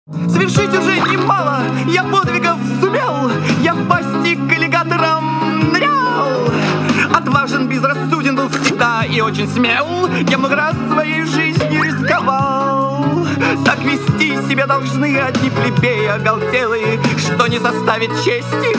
Совершить уже немало я подвигов сумел, я в пасти к аллигаторам нырял. Отважен, безрассуден был всегда и очень смел, я много раз своей жизнью рисковал. Так вести себя должны одни плебеи оголтелые, что не составит чести.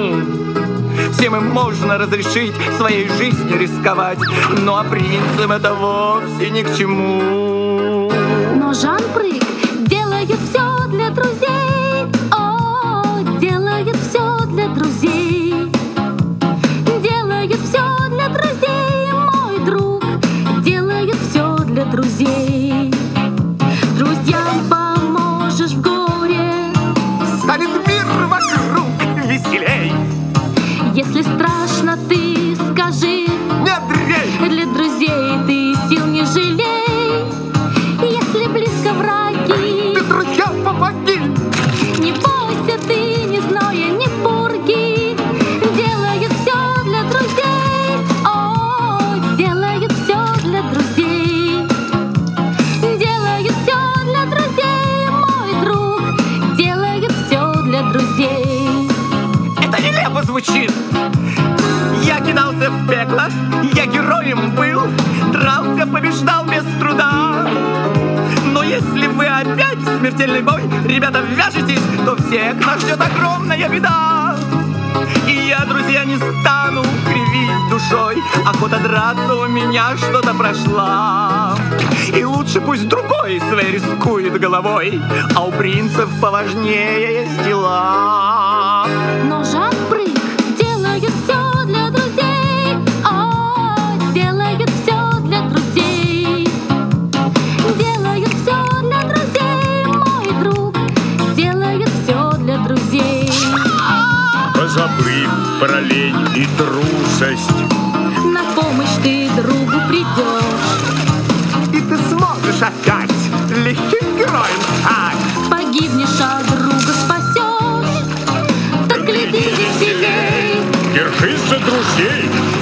Всем им можно разрешить своей жизнью рисковать, ну а принцам это вовсе ни к чему. Но Жан Прыг делает все для друзей, о, делает все для друзей. Делает все для друзей, мой друг, делает все для друзей. Друзьям поможешь в горе, станет мир вокруг веселей. Если страшно, ты скажи, не дрей. для друзей ты сил не жалей. Если близко враги, ты, друзья, помоги. не бойся ты ни зноя, ни пурги. Делает все для друзей, о, делает все для друзей. Делает все для друзей, мой друг, делает все для друзей. Это нелепо звучит. Я кидался в пекло, я героем был, дрался, побеждал без труда. Но если вы опять в смертельный бой, ребята, вяжетесь, то всех нас ждет огромная беда. И я, друзья, не стану кривить душой, охота драться у меня что-то прошла. И лучше пусть другой своей рискует головой, а у принцев поважнее есть дела. Но Жан Прыг делает все для друзей, о, делает все для друзей. Делает все для друзей, мой друг, делает все для друзей. Позабыв про лень и трусость, На помощь ты другу придешь, И ты сможешь опять лихим героем стать. погибнешь, а друга спасешь. Так гляди веселей, держись за друзей.